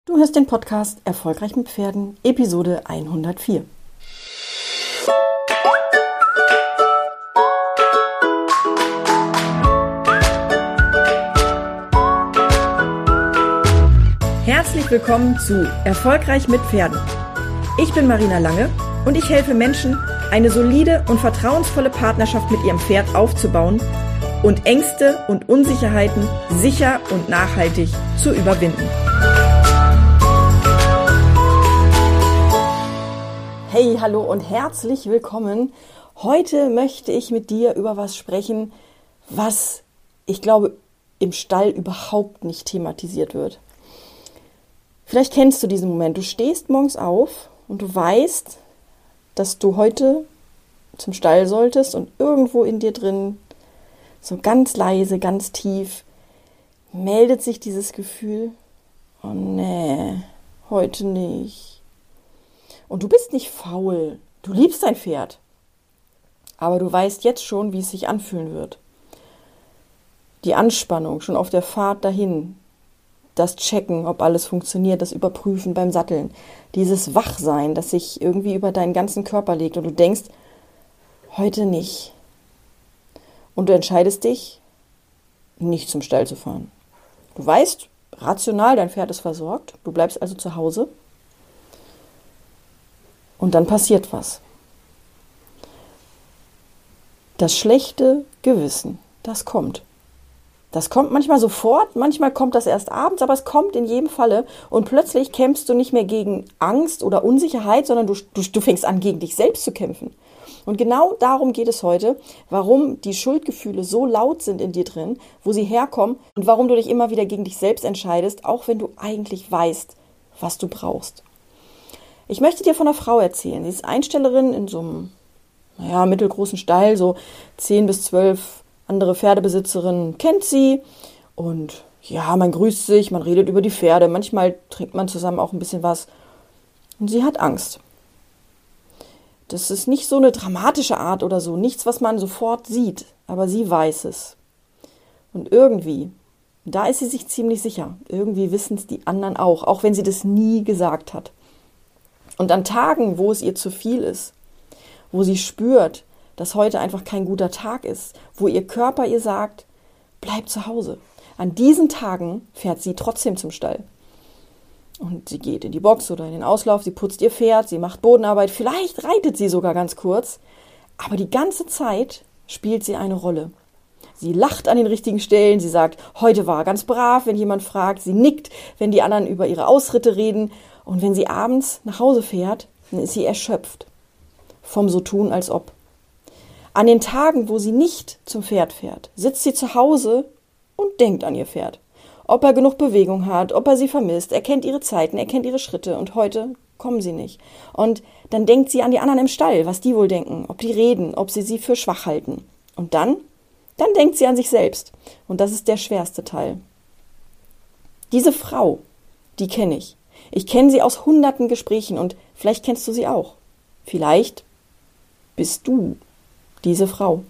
Du hörst den Podcast Erfolgreich mit Pferden, Episode 104. Herzlich willkommen zu Erfolgreich mit Pferden. Ich bin Marina Lange und ich helfe Menschen, eine solide und vertrauensvolle Partnerschaft mit ihrem Pferd aufzubauen und Ängste und Unsicherheiten sicher und nachhaltig zu überwinden. Hey, hallo und herzlich willkommen. Heute möchte ich mit dir über was sprechen, was ich glaube im Stall überhaupt nicht thematisiert wird. Vielleicht kennst du diesen Moment. Du stehst morgens auf und du weißt, dass du heute zum Stall solltest und irgendwo in dir drin, so ganz leise, ganz tief, meldet sich dieses Gefühl, oh nee, heute nicht. Und du bist nicht faul, du liebst dein Pferd, aber du weißt jetzt schon, wie es sich anfühlen wird. Die Anspannung schon auf der Fahrt dahin, das Checken, ob alles funktioniert, das Überprüfen beim Satteln, dieses Wachsein, das sich irgendwie über deinen ganzen Körper legt und du denkst, heute nicht. Und du entscheidest dich, nicht zum Stall zu fahren. Du weißt, rational, dein Pferd ist versorgt, du bleibst also zu Hause. Und dann passiert was. Das schlechte Gewissen, das kommt. Das kommt manchmal sofort, manchmal kommt das erst abends, aber es kommt in jedem Falle. Und plötzlich kämpfst du nicht mehr gegen Angst oder Unsicherheit, sondern du fängst an, gegen dich selbst zu kämpfen. Und genau darum geht es heute, warum die Schuldgefühle so laut sind in dir drin, wo sie herkommen und warum du dich immer wieder gegen dich selbst entscheidest, auch wenn du eigentlich weißt, was du brauchst. Ich möchte dir von einer Frau erzählen. Sie ist Einstellerin in so einem mittelgroßen Stall, so 10 bis 12 andere Pferdebesitzerinnen kennt sie. Und ja, man grüßt sich, man redet über die Pferde, manchmal trinkt man zusammen auch ein bisschen was. Und sie hat Angst. Das ist nicht so eine dramatische Art oder so, nichts, was man sofort sieht, aber sie weiß es. Und irgendwie, da ist sie sich ziemlich sicher, irgendwie wissen es die anderen auch wenn sie das nie gesagt hat. Und an Tagen, wo es ihr zu viel ist, wo sie spürt, dass heute einfach kein guter Tag ist, wo ihr Körper ihr sagt, bleib zu Hause. An diesen Tagen fährt sie trotzdem zum Stall. Und sie geht in die Box oder in den Auslauf, sie putzt ihr Pferd, sie macht Bodenarbeit, vielleicht reitet sie sogar ganz kurz, aber die ganze Zeit spielt sie eine Rolle. Sie lacht an den richtigen Stellen, sie sagt, heute war ganz brav, wenn jemand fragt, sie nickt, wenn die anderen über ihre Ausritte reden. Und wenn sie abends nach Hause fährt, dann ist sie erschöpft vom so tun, als ob. An den Tagen, wo sie nicht zum Pferd fährt, sitzt sie zu Hause und denkt an ihr Pferd. Ob er genug Bewegung hat, ob er sie vermisst, er kennt ihre Zeiten, er kennt ihre Schritte und heute kommen sie nicht. Und dann denkt sie an die anderen im Stall, was die wohl denken, ob die reden, ob sie für schwach halten. Und dann denkt sie an sich selbst. Und das ist der schwerste Teil. Diese Frau, die kenne ich. Ich kenne sie aus hunderten Gesprächen und vielleicht kennst du sie auch. Vielleicht bist du diese Frau.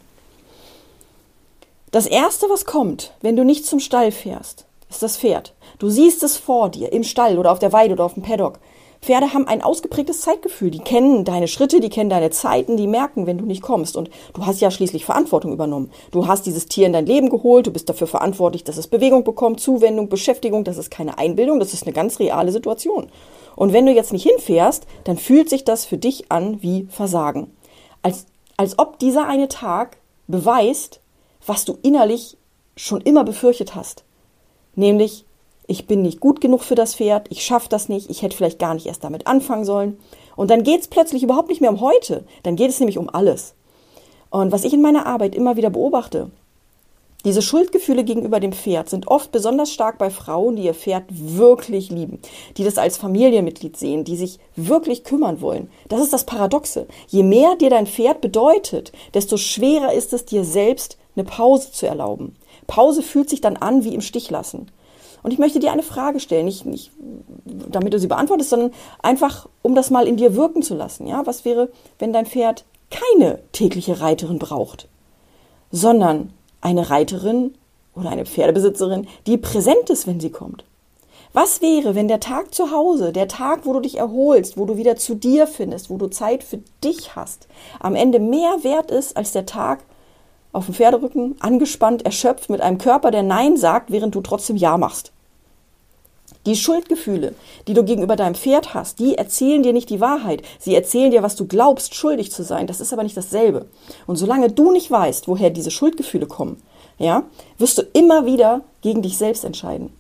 Das Erste, was kommt, wenn du nicht zum Stall fährst, ist das Pferd. Du siehst es vor dir, im Stall oder auf der Weide oder auf dem Paddock. Pferde haben ein ausgeprägtes Zeitgefühl. Die kennen deine Schritte, die kennen deine Zeiten, die merken, wenn du nicht kommst. Und du hast ja schließlich Verantwortung übernommen. Du hast dieses Tier in dein Leben geholt, du bist dafür verantwortlich, dass es Bewegung bekommt, Zuwendung, Beschäftigung. Das ist keine Einbildung, das ist eine ganz reale Situation. Und wenn du jetzt nicht hinfährst, dann fühlt sich das für dich an wie Versagen. Als ob dieser eine Tag beweist, was du innerlich schon immer befürchtet hast. Nämlich, ich bin nicht gut genug für das Pferd, ich schaffe das nicht, ich hätte vielleicht gar nicht erst damit anfangen sollen. Und dann geht es plötzlich überhaupt nicht mehr um heute, dann geht es nämlich um alles. Und was ich in meiner Arbeit immer wieder beobachte, diese Schuldgefühle gegenüber dem Pferd sind oft besonders stark bei Frauen, die ihr Pferd wirklich lieben, die das als Familienmitglied sehen, die sich wirklich kümmern wollen. Das ist das Paradoxe. Je mehr dir dein Pferd bedeutet, desto schwerer ist es dir selbst, eine Pause zu erlauben. Pause fühlt sich dann an wie im Stich lassen. Und ich möchte dir eine Frage stellen, nicht damit du sie beantwortest, sondern einfach, um das mal in dir wirken zu lassen. Ja? Was wäre, wenn dein Pferd keine tägliche Reiterin braucht, sondern eine Reiterin oder eine Pferdebesitzerin, die präsent ist, wenn sie kommt? Was wäre, wenn der Tag zu Hause, der Tag, wo du dich erholst, wo du wieder zu dir findest, wo du Zeit für dich hast, am Ende mehr wert ist als der Tag auf dem Pferderücken, angespannt, erschöpft, mit einem Körper, der Nein sagt, während du trotzdem Ja machst? Die Schuldgefühle, die du gegenüber deinem Pferd hast, die erzählen dir nicht die Wahrheit. Sie erzählen dir, was du glaubst, schuldig zu sein. Das ist aber nicht dasselbe. Und solange du nicht weißt, woher diese Schuldgefühle kommen, ja, wirst du immer wieder gegen dich selbst entscheiden.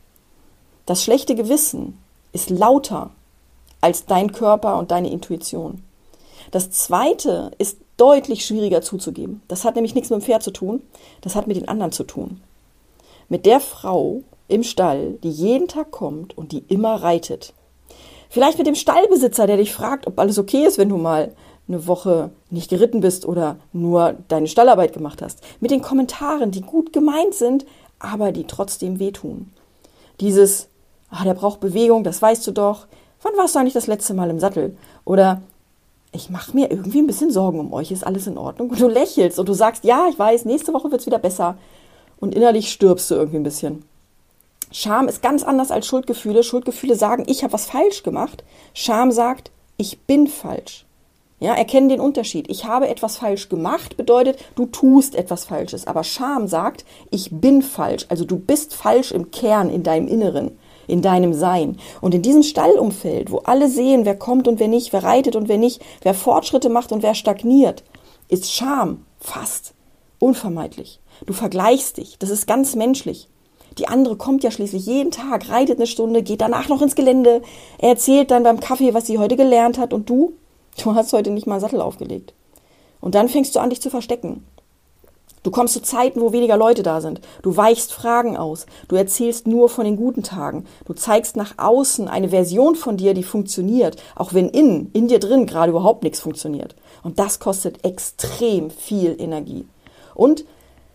Das schlechte Gewissen ist lauter als dein Körper und deine Intuition. Das Zweite ist deutlich schwieriger zuzugeben. Das hat nämlich nichts mit dem Pferd zu tun, das hat mit den anderen zu tun. Mit der Frau im Stall, die jeden Tag kommt und die immer reitet. Vielleicht mit dem Stallbesitzer, der dich fragt, ob alles okay ist, wenn du mal eine Woche nicht geritten bist oder nur deine Stallarbeit gemacht hast. Mit den Kommentaren, die gut gemeint sind, aber die trotzdem wehtun. Dieses, der braucht Bewegung, das weißt du doch. Wann warst du eigentlich das letzte Mal im Sattel? Oder, ich mache mir irgendwie ein bisschen Sorgen um euch, ist alles in Ordnung? Und du lächelst und du sagst, ja, ich weiß, nächste Woche wird es wieder besser. Und innerlich stirbst du irgendwie ein bisschen. Scham ist ganz anders als Schuldgefühle. Schuldgefühle sagen, ich habe was falsch gemacht. Scham sagt, ich bin falsch. Ja, erkennen den Unterschied. Ich habe etwas falsch gemacht, bedeutet, du tust etwas Falsches. Aber Scham sagt, ich bin falsch. Also du bist falsch im Kern, in deinem Inneren, in deinem Sein. Und in diesem Stallumfeld, wo alle sehen, wer kommt und wer nicht, wer reitet und wer nicht, wer Fortschritte macht und wer stagniert, ist Scham fast unvermeidlich. Du vergleichst dich. Das ist ganz menschlich. Die andere kommt ja schließlich jeden Tag, reitet eine Stunde, geht danach noch ins Gelände, erzählt dann beim Kaffee, was sie heute gelernt hat. Und du hast heute nicht mal einen Sattel aufgelegt. Und dann fängst du an, dich zu verstecken. Du kommst zu Zeiten, wo weniger Leute da sind. Du weichst Fragen aus. Du erzählst nur von den guten Tagen. Du zeigst nach außen eine Version von dir, die funktioniert, auch wenn in dir drin gerade überhaupt nichts funktioniert. Und das kostet extrem viel Energie. Und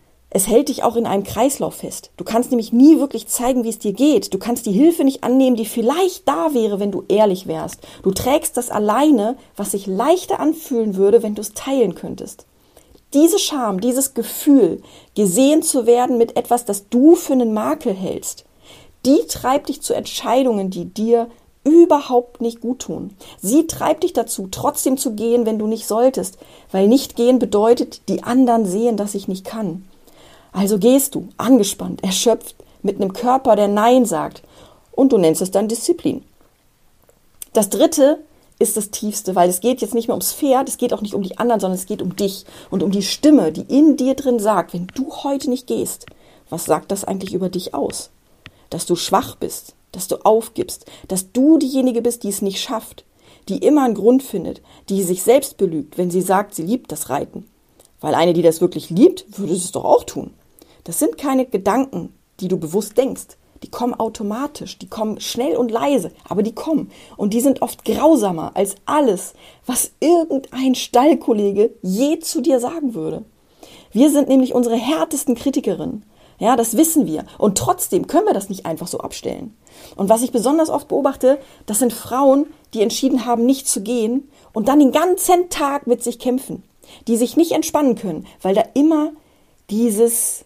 es hält dich auch in einem Kreislauf fest. Du kannst nämlich nie wirklich zeigen, wie es dir geht. Du kannst die Hilfe nicht annehmen, die vielleicht da wäre, wenn du ehrlich wärst. Du trägst das alleine, was sich leichter anfühlen würde, wenn du es teilen könntest. Diese Scham, dieses Gefühl, gesehen zu werden mit etwas, das du für einen Makel hältst, die treibt dich zu Entscheidungen, die dir überhaupt nicht gut tun. Sie treibt dich dazu, trotzdem zu gehen, wenn du nicht solltest, weil nicht gehen bedeutet, die anderen sehen, dass ich nicht kann. Also gehst du, angespannt, erschöpft, mit einem Körper, der Nein sagt. Und du nennst es dann Disziplin. Das Dritte ist das Tiefste, weil es geht jetzt nicht mehr ums Pferd, es geht auch nicht um die anderen, sondern es geht um dich und um die Stimme, die in dir drin sagt, wenn du heute nicht gehst, was sagt das eigentlich über dich aus? Dass du schwach bist, dass du aufgibst, dass du diejenige bist, die es nicht schafft, die immer einen Grund findet, die sich selbst belügt, wenn sie sagt, sie liebt das Reiten. Weil eine, die das wirklich liebt, würde es doch auch tun. Das sind keine Gedanken, die du bewusst denkst. Die kommen automatisch, die kommen schnell und leise, aber die kommen. Und die sind oft grausamer als alles, was irgendein Stallkollege je zu dir sagen würde. Wir sind nämlich unsere härtesten Kritikerinnen. Ja, das wissen wir. Und trotzdem können wir das nicht einfach so abstellen. Und was ich besonders oft beobachte, das sind Frauen, die entschieden haben, nicht zu gehen und dann den ganzen Tag mit sich kämpfen. Die sich nicht entspannen können, weil da immer dieses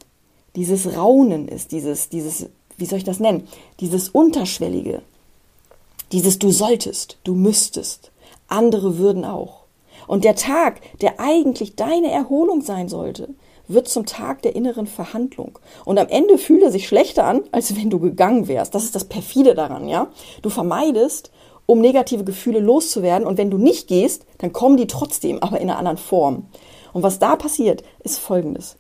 Raunen ist, dieses, wie soll ich das nennen, dieses Unterschwellige, dieses du solltest, du müsstest, andere würden auch. Und der Tag, der eigentlich deine Erholung sein sollte, wird zum Tag der inneren Verhandlung. Und am Ende fühlt er sich schlechter an, als wenn du gegangen wärst. Das ist das Perfide daran, ja. Du vermeidest, um negative Gefühle loszuwerden. Und wenn du nicht gehst, dann kommen die trotzdem, aber in einer anderen Form. Und was da passiert, ist Folgendes.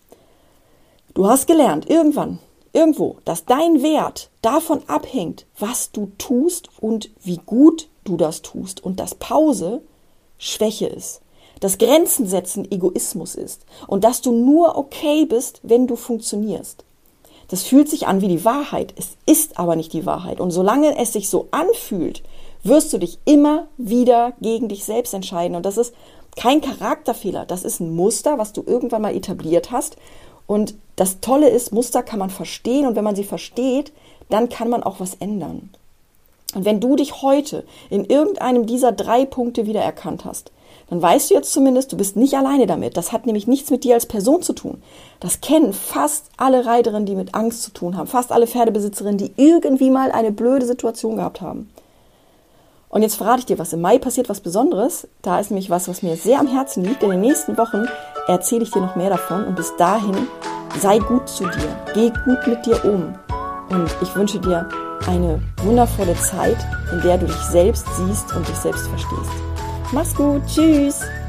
Du hast gelernt, irgendwo, dass dein Wert davon abhängt, was du tust und wie gut du das tust. Und dass Pause Schwäche ist. Dass Grenzen setzen Egoismus ist. Und dass du nur okay bist, wenn du funktionierst. Das fühlt sich an wie die Wahrheit. Es ist aber nicht die Wahrheit. Und solange es sich so anfühlt, wirst du dich immer wieder gegen dich selbst entscheiden. Und das ist kein Charakterfehler. Das ist ein Muster, was du irgendwann mal etabliert hast. Und das Tolle ist, Muster kann man verstehen. Und wenn man sie versteht, dann kann man auch was ändern. Und wenn du dich heute in irgendeinem dieser 3 Punkte wiedererkannt hast, dann weißt du jetzt zumindest, du bist nicht alleine damit. Das hat nämlich nichts mit dir als Person zu tun. Das kennen fast alle Reiterinnen, die mit Angst zu tun haben. Fast alle Pferdebesitzerinnen, die irgendwie mal eine blöde Situation gehabt haben. Und jetzt verrate ich dir was. Im Mai passiert was Besonderes. Da ist nämlich was mir sehr am Herzen liegt. In den nächsten Wochen erzähle ich dir noch mehr davon. Und bis dahin, sei gut zu dir. Geh gut mit dir um. Und ich wünsche dir eine wundervolle Zeit, in der du dich selbst siehst und dich selbst verstehst. Mach's gut. Tschüss.